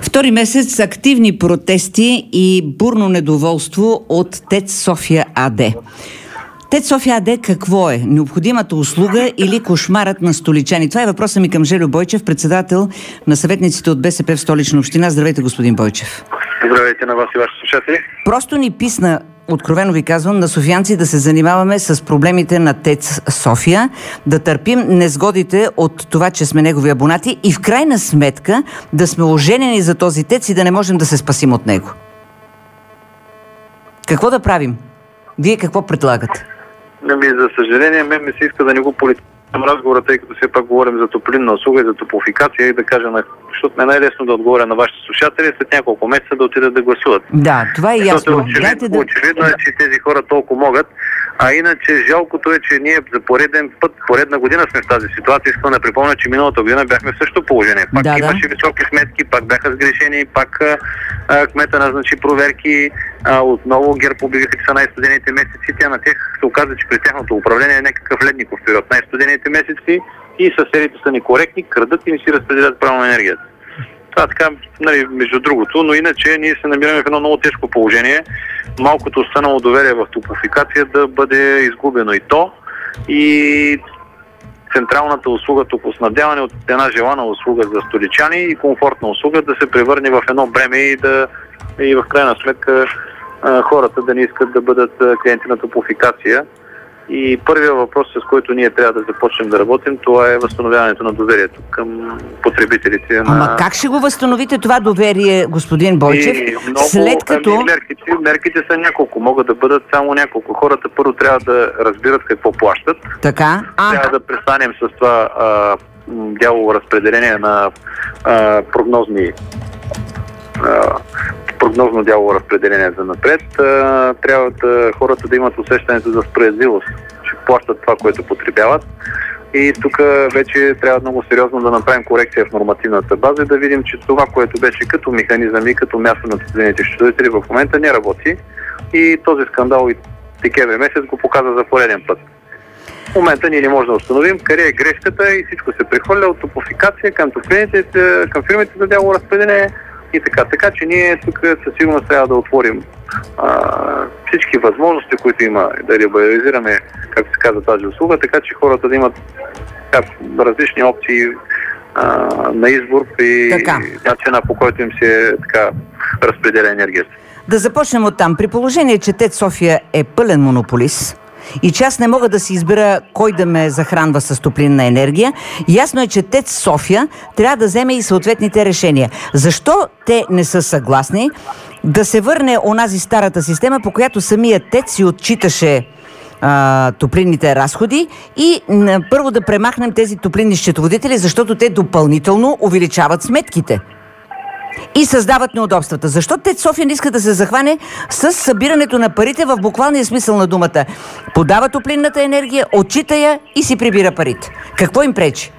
Втори месец активни протести и бурно недоволство от ТЕЦ София АД. ТЕЦ София АД какво е? Необходимата услуга или кошмарът на столичани? Това е въпросът ми към Жельо Бойчев, председател на съветниците от БСП в Столична община. Здравейте, господин Бойчев. Здравейте на вас и вашите слушатели. Просто ни писна, откровено ви казвам, на софиянци да се занимаваме с проблемите на ТЕЦ София, да търпим незгодите от това, че сме негови абонати и в крайна сметка да сме оженени за този ТЕЦ и да не можем да се спасим от него. Какво да правим? Вие какво предлагате? За съжаление, мен ми се иска да не го политизирам разговора, тъй като все пак говорим за топлинна услуга и за топлофикация и да кажа, защото ме е най-лесно да отговоря на вашите слушатели, след няколко месеца да отидат да гласуват. Да, това е ясно. Очевидно е, че тези хора толкова могат, а иначе жалкото е, че ние за поредна година сме в тази ситуация. Искам да припомня, че миналата година бяхме в същото положение. Пак имаше високи сметки, пак бяха сгрешени, пак кмета назначи проверки, отново ГЕРБ обявиха, че са най-студените месеци. Тя на тях се оказа, че при тяхното управление е някакъв ледников период. Най-студените месеци и съседите са некоректни, крадат и не си разпределят правилно енергията. Това така, между другото, но иначе ние се намираме в едно много тежко положение. Малкото останало доверие в топлофикация да бъде изгубено и то. И централната услуга топлоснабдяване от една желана услуга за столичани и комфортна услуга да се превърне в едно бреме и в крайна сметка хората да не искат да бъдат клиенти на топлофикация. И първият въпрос, с който ние трябва да започнем да работим, това е възстановяването на доверието към потребителите. Ама как ще го възстановите това доверие, господин Бойчев, след като... Мерките са няколко, могат да бъдат само няколко. Хората първо трябва да разбират какво плащат. Така? Трябва да престанем с това дялово разпределение на прогнозно дялово разпределение за напред. Трябва хората да имат усещането за справедливост, че плащат това, което потребяват. И тук вече трябва много сериозно да направим корекция в нормативната база и да видим, че това, което беше като механизъм и като място на централните счетоводители в момента не работи. И този скандал и декември месец го показа за пореден път. В момента ние не можем да установим къде е грешката и всичко се прехвърля от топлофикация към топлините, към фирмите за дялово разпределение и така. Така че ние тук със сигурност трябва да отворим всички възможности, които има, да либерализираме, както се казва, тази услуга, така че хората да имат различни опции на избор и начина, по който им се разпределя енергията. Да започнем от там. При положение, че ТЕЦ София е пълен монополист и че аз не мога да си избера кой да ме захранва с топлинна енергия, ясно е, че ТЕЦ София трябва да вземе и съответните решения. Защо те не са съгласни да се върне онази старата система, по която самият ТЕЦ си отчиташе топлинните разходи и първо да премахнем тези топлинни счетоводители, защото те допълнително увеличават сметките и създават неудобствата. Защо ТЕЦ София не иска да се захване с събирането на парите в буквалния смисъл на думата? Подава топлинната енергия, отчита я и си прибира парите. Какво им пречи?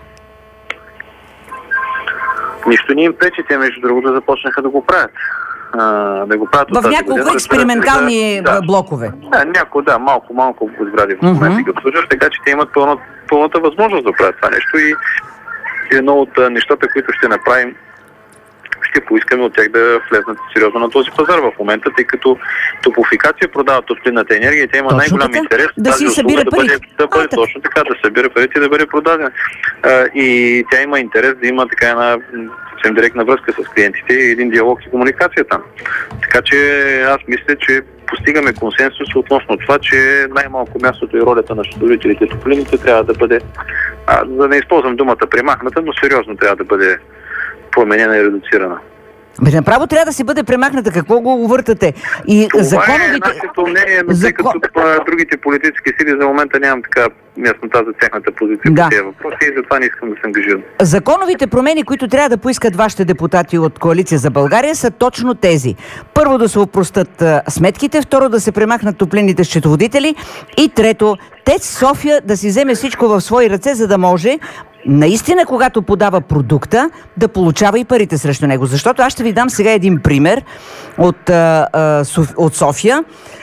Нищо не им пречи. Те, между другото, започнаха да го правят. В няколко експериментални блокове. Малко сгради в момента ги обслужват, така че те имат пълната възможност да правят това нещо и едно от нещата, които ще направим, ще поискаме от тях да влезнат сериозно на този пазар в момента, тъй като топлофикация продава топлинната енергия и тя има най-голям интерес тази услуга да бъде точно така, да събира парите и да бъде продадена. И тя има интерес да има така една съвсем директна връзка с клиентите и един диалог и комуникация там. Така че аз мисля, че постигаме консенсус относно това, че най-малко мястото и ролята на счетоводителите и топлините трябва да бъде, да не използвам думата премахната, но сериозно трябва да бъде променена и редуцирана. Направо трябва да си бъде премахната. Какво го увъртате? И това законовите... е нашето мнение, но тъй като другите политически сили за момента нямам така яснота за тяхната позиция по тези въпроси и затова не искам да се ангажирам. Законовите промени, които трябва да поискат вашите депутати от Коалиция за България, са точно тези. Първо да се опростат сметките, второ да се премахнат топлинните счетоводители и трето ТЕЦ София да си вземе всичко в свои ръце, за да може наистина, когато подава продукта, да получава и парите срещу него. Защото аз ще ви дам сега един пример от София.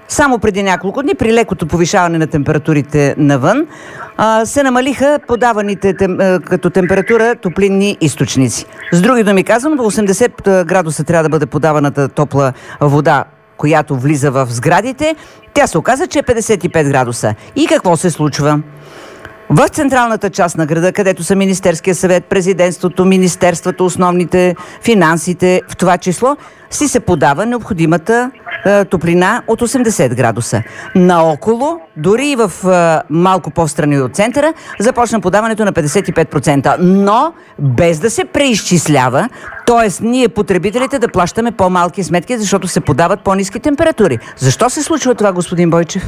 само преди няколко дни, при лекото повишаване на температурите навън, се намалиха подаваните като температура топлинни източници. С други думи казвам, до 80 градуса трябва да бъде подаваната топла вода, която влиза в сградите. Тя се оказа, че е 55 градуса. И какво се случва? В централната част на града, където са Министерския съвет, президентството, министерствата, основните, финансите, в това число, си се подава необходимата топлина от 80 градуса. Наоколо, дори и в малко по-встрани от центъра, започна подаването на 55%, но без да се преизчислява, т.е. ние потребителите да плащаме по-малки сметки, защото се подават по-ниски температури. Защо се случва това, господин Бойчев?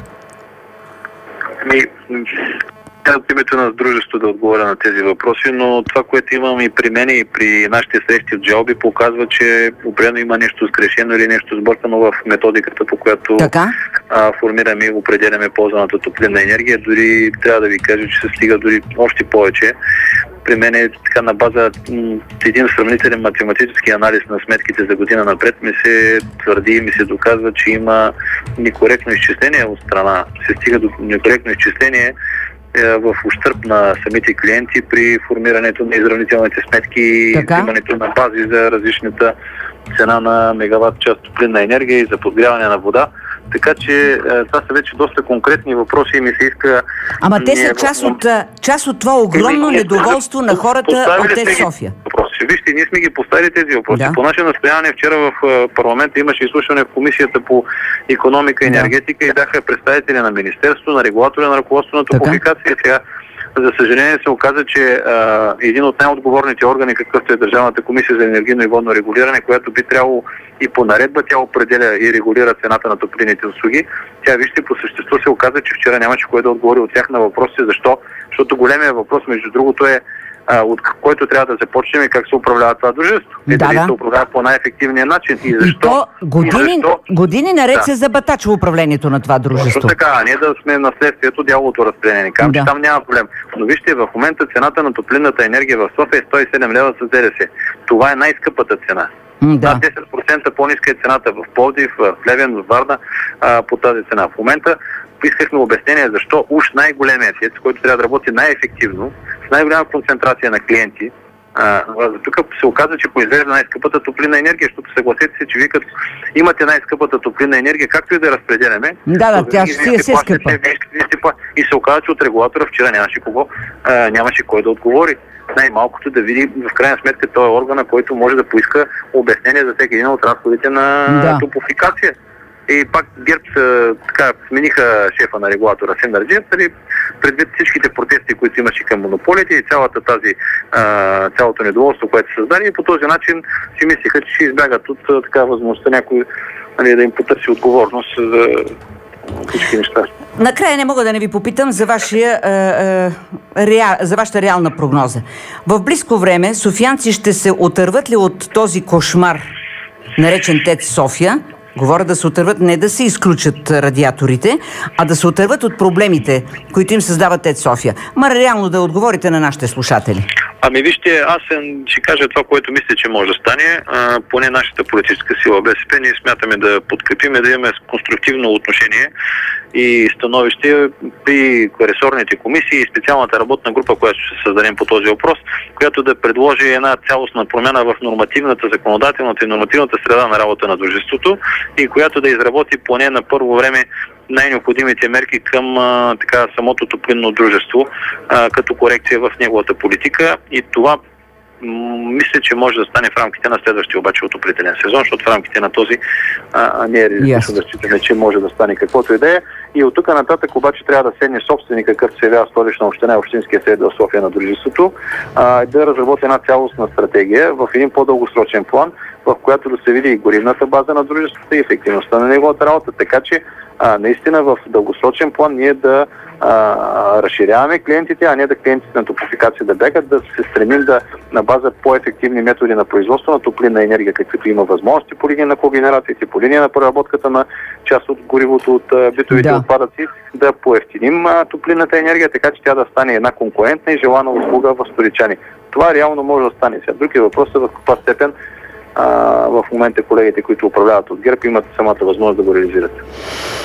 От името на дружество да отговоря на тези въпроси, но това, което имам и при мен и при нашите срещи в жалби, показва, че определено има нещо сгрешено или нещо сбъркано в методиката, по която формираме и определяме ползваната топлинна енергия. Дори трябва да ви кажа, че се стига дори още повече. При мен е така на база един сравнителен математически анализ на сметките за година напред ми се твърди и ми се доказва, че има некоректно изчисление от страна. Се стига до некоректно изчисление в ущърб на самите клиенти при формирането на изравнителните сметки и взимането на бази за различната цена на мегаватт час топлинна енергия и за подгряване на вода. Така че това са вече доста конкретни въпроси и ми се иска... Ама те са част от това огромно недоволство на хората от ТЕЦ София. Вижте, ние сме ги поставили тези въпроси. Да. По наше настояние вчера в парламента имаше изслушване в Комисията по икономика и енергетика и бяха представители на Министерството, на регулатора, на ръководство на Топлофикация. Сега, за съжаление, се оказа, че един от най-отговорните органи, какъвто е Държавната комисия за енергийно и водно регулиране, която би трябвало и по наредба тя определя и регулира цената на топлинните услуги. Тя, вижте, по същество се оказа, че вчера нямаше кой да отговори от тях на въпросите. Защо? Защото големия въпрос, между другото, е от който трябва да започнем и как се управлява това дружество. И дали се управлява по най-ефективния начин. И защо? Години наред се забатачва управлението на това дружество. Точно така, а не да сме на следствието дяловото разпределение. Казвам, че там няма проблем. Но вижте, в момента цената на топлинната енергия в София е 107 лева с ДДС. Това е най-скъпата цена. Да, 10% по-ниска е цената в Пловдив, в Плевен, в Варна по тази цена. В момента поискахме обяснение защо уж най-големият ТЕЦ, който трябва да работи най-ефективно, с най-голяма концентрация на клиенти, тук се оказа, че произвежда най-скъпата топлинна енергия, защото съгласете се, че вие като имате най-скъпата топлинна енергия, както и да разпределяме, тя ще е скъпа. И се оказа, че от регулатора вчера нямаше кой да отговори. Най-малкото да види, в крайна сметка, той е органа, който може да поиска обяснение за всеки един от разходите на Топлофикация. И пак ГЕРБ смениха шефа на регулатора Сенарджиев, предвид всичките протести, които имаше към монополите и цялото недоволство, което се създаде, и по този начин си мислиха, че ще избягат от възможността някой да им потърси отговорност за всички неща. Накрая не мога да не ви попитам за вашата реална прогноза. В близко време софиянци ще се отърват ли от този кошмар, наречен ТЕЦ София? Говоря да се отърват, не да се изключат радиаторите, а да се отърват от проблемите, които им създават ТЕЦ София. Реално да отговорите на нашите слушатели. Вижте, аз ще кажа това, което мисля, че може да стане. Поне нашата политическа сила БСП, ние смятаме да подкрепим и да имаме конструктивно отношение и становище при ресорните комисии и специалната работна група, която ще създадем по този въпрос, която да предложи една цялостна промяна в нормативната, законодателната и нормативната среда на работа на дружеството и която да изработи поне на първо време най-необходимите мерки към самото топлинно дружество като корекция в неговата политика, и това мисля, че може да стане в рамките на следващия обаче отоплителен сезон, защото в рамките на този не е реалистично да считаме, че може да стане каквото и да е. И от тук нататък обаче трябва да седне собственик, какъвто се явява Столична община и Общинския съвет в София на дружеството, да разработи една цялостна стратегия в един по-дългосрочен план, в която да се види и горивната база на дружеството и ефективността на неговата работа, така че наистина в дългосрочен план ние да разширяваме клиентите, а не клиентите на Топлофикация да бягат, да се стремим на база по-ефективни методи на производство на топлинна енергия, каквито има възможности по линия на когенерациите, по линия на преработката на част от горивото от битовите отпадъци, да поевтиним топлинната енергия, така че тя да стане една конкурентна и желана услуга в столичани. Това реално може да стане. Сега други въпроси в каква степен в момента колегите, които управляват от ГЕРБ, имат самата възможност да го реализират.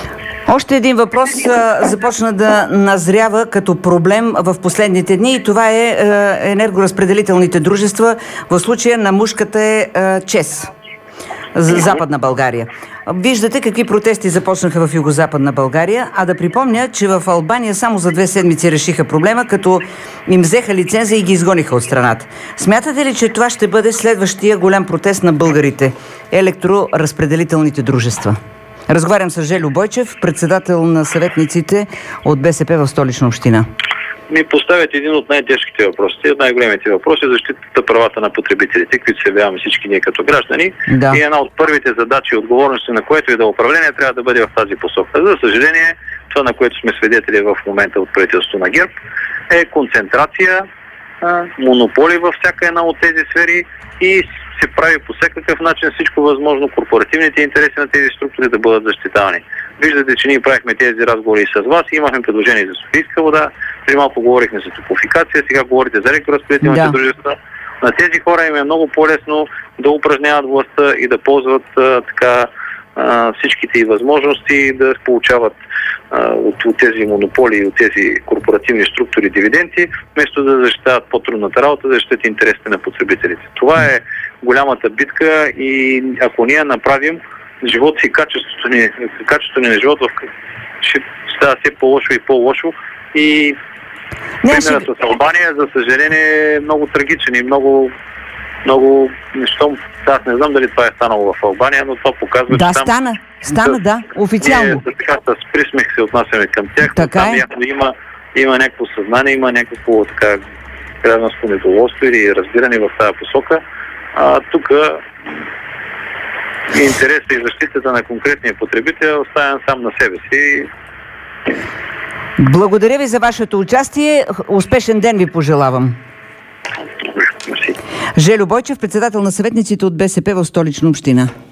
Още един въпрос започна да назрява като проблем в последните дни и това е енергоразпределителните дружества. В случая на мушката е ЧЕЗ за Западна България. Виждате какви протести започнаха в Югозападна България, а да припомня, че в Албания само за 2 седмици решиха проблема, като им взеха лиценза и ги изгониха от страната. Смятате ли, че това ще бъде следващия голям протест на българите, електроразпределителните дружества? Разговарям с Жельо Бойчев, председател на съветниците от БСП в Столична община. Ми поставят един от най-тежките въпроси, от най-големите въпроси, защитата правата на потребителите, които се явяваме всички ние като граждани. Да. И една от първите задачи и отговорности, на което и да управление, трябва да бъде в тази посока. За съжаление, това, на което сме свидетели в момента от правителството на ГЕРБ, е концентрация, монополи във всяка една от тези сфери и се прави по всякакъв начин всичко възможно корпоративните интереси на тези структури да бъдат защитавани. Виждате, че ние правихме тези разговори с вас и имахме предложение за Софийска вода, преди малко говорихме за топлофикация, сега говорите за електроразпределителните дружества. На тези хора им е много по-лесно да упражняват властта и да ползват всичките и възможности да получават от тези монополи и от тези корпоративни структури дивиденти, вместо да защитават по-трудната работа, да защитят интересите на потребителите. Това е голямата битка и ако ние направим живота и качеството ни на живот ще става все по-лошо и по-лошо и примерът с Албания, за съжаление, е много трагичен и много нещом. Аз не знам дали това е станало в Албания, но това показва, че там... Стана, да, официално. Така с присмех се отнасяме към тях, но там има някакво съзнание, има някакво гражданско недоволство или разбиране в тази посока. Тук интересът и защитата на конкретния потребител оставям сам на себе си. Благодаря ви за вашето участие. Успешен ден ви пожелавам. Жельо Бойчев, председател на съветниците от БСП в Столична община.